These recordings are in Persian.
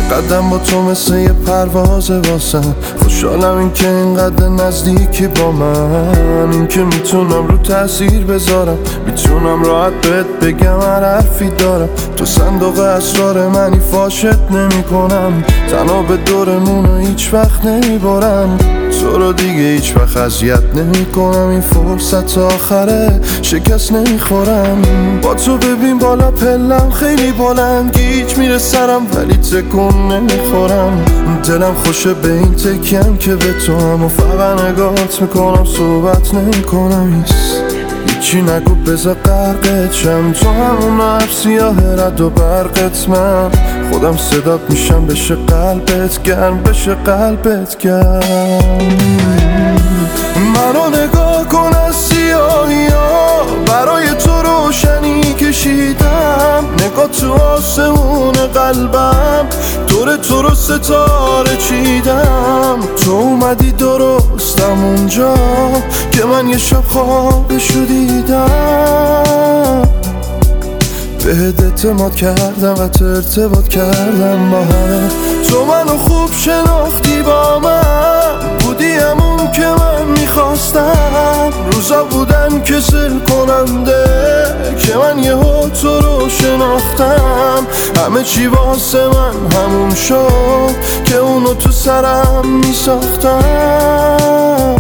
قدم با تو مثل یه پرواز واسم. خوشحالم این که اینقدر نزدیکی با من، این که میتونم رو تاثیر بذارم، میتونم راحت بهت بگم هر حرفی دارم. تو صندوق اسرار منی، فاشت نمی کنم، تنها به دورمونو هیچ وقت نمیبارم. تو رو دیگه هیچ وقت اذیت نمی کنم، این فرصت آخره شکست نمیخورم. با تو ببین بالا پلم خیلی بلند، گیج میره سرم ولی تکون نمیخورم. دلم خوشه به این تکیم که به تو هم، و فقط نگاهت میکنم صحبت نمیکنم. هیچی نگو بذار غرقت شم، تو همون حرف سیاه رد و برقت. من خودم صدات میشم، بشه قلبت گرم، بشه قلبت گرم. منو نگاه کن از سیاهی ها، برای تو روشنی کشیدم. نگاه تو آسمون قلبم، دور تو رو ستاره چیدم. تو اومدی درستم اونجا که من یه شب خوابشو دیدم. بهت اعتماد کردم و ارتباط کردم با همه. تو منو خوب شناختی، با من بودی همون که من میخواستم. روزا بودن کسل کننده که من یهو تو رو شناختم. همه چی واسه من همون شد که اونو تو سرم میساختم.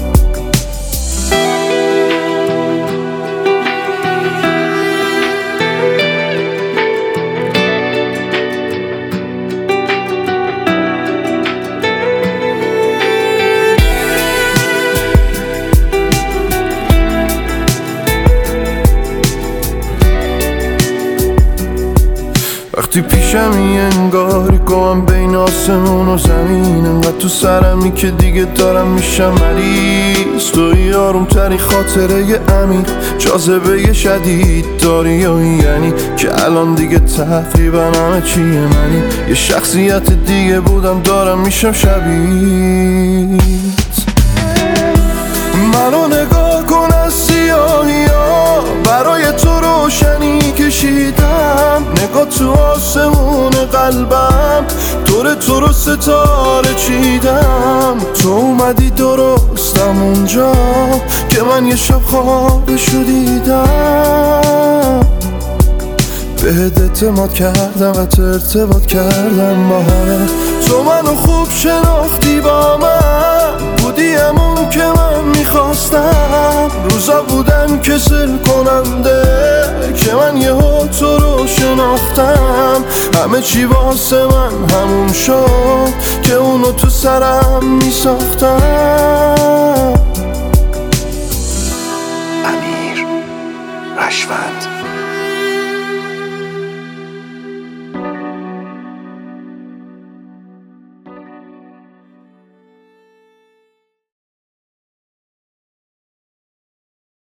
وقتی پیشمی انگاری کنم بین آسمون و زمین، انقدر تو سرمی که دیگه دارم میشم مریض. توی آروم تری خاطره ی امیر، جاذبه شدید داری یعنی که الان دیگه تقریبا همه چیه منی. یه شخصیت دیگه بودم دارم میشم شبیه. منو نگاه کن از سیاهی ها، برای تو روشنی کشیدم. نگاه تو آسمون قلبم، دور تو رو ستاره چیدم. تو اومدی درستم اونجا که من یه شب خوابشو دیدم. بهت اعتماد کردم و ارتباط کردم با همه. تو منو خوب شناختی، با من بودی همون که من میخواستم. روزا بودن کسل کننده که من یهو تو رو شناختم. همه چی واسه من همون شد که اونو تو سرم میساختم. امیر رشوند.